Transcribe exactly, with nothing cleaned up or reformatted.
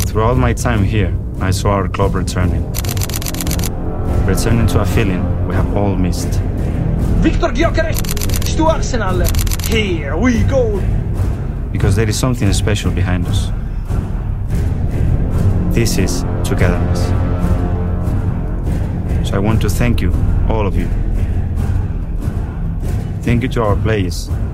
Throughout my time here, I saw our club returning. Returning to a feeling we have all missed. Viktor Gyökeres to Arsenal. Here we go. Because there is something special behind us. This is togetherness. So I want to thank you, all of you. Thank you to our players,